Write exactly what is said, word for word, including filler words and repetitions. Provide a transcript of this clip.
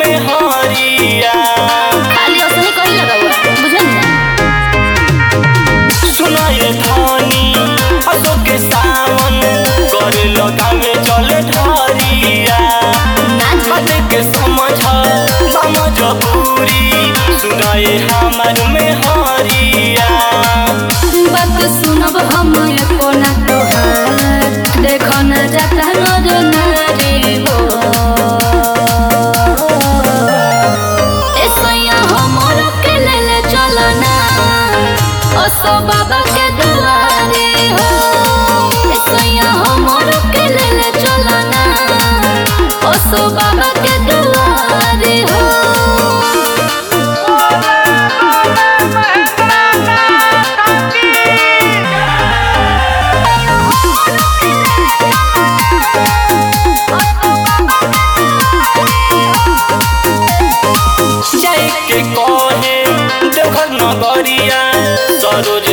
में हरिया खाली असली कही लगावा बुझल सुना ये धानी असो के सावन करे लगा में चले ढारिया नाच बात के समझ समझ पूरी सुना ये हमार में हरिया बात सुनब हम एको ना तोहार देखो न जाता नजर नारी हो ए सोया हमर के ले ले चलो ना असो बाबा के दुआरे हो ए सोया हमर के ले ले चलो ना असो बाबा के दुआरे हो के कहे देवघर नगरिया सरोज